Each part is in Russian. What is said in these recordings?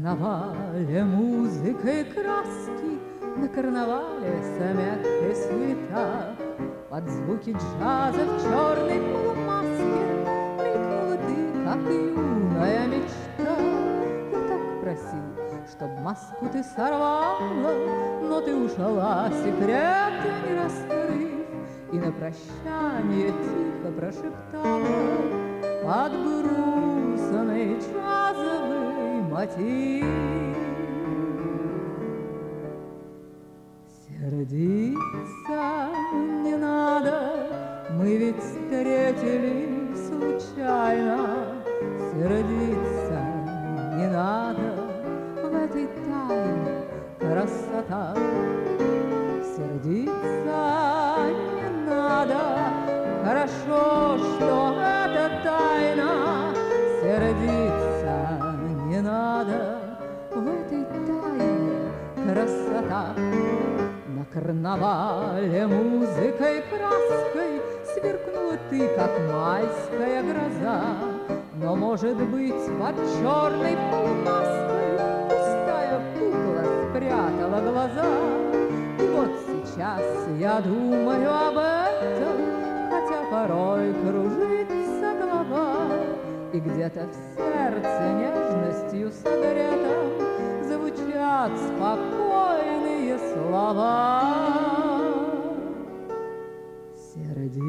карнавале музыка и краски, на карнавале смех и суета. Под звуки джаза в черной полумаске мелькнула ты, как юная мечта. Я так просил, чтоб маску ты сорвала, но ты ушла, секреты не раскрыв, и на прощание тихо прошептала под грустный джазовый мотив. Сердиться не надо, мы ведь встретились случайно. Сердиться не надо, в этой тайне красота. Сердиться не надо, хорошо, что это тайна. Сердиться не надо, в этой тайне красота. На карнавале музыкой, краской сверкнула ты, как майская гроза. Но, может быть, под черной полумаской пустая кукла спрятала глаза. И вот сейчас я думаю об этом, хотя порой кружится голова, и где-то в сердце нежностью согретом звучат спокойные слова. Сердиться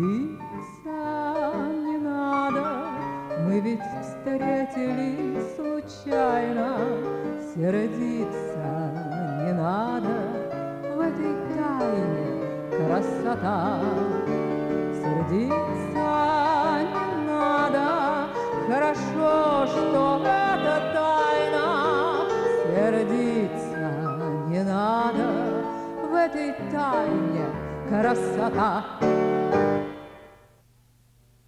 не надо, мы ведь встретились случайно. Сердиться не надо, в этой тайне красота. Сердиться не надо, хорошо, что это тайна. Сердиться не надо, в этой тайне красота.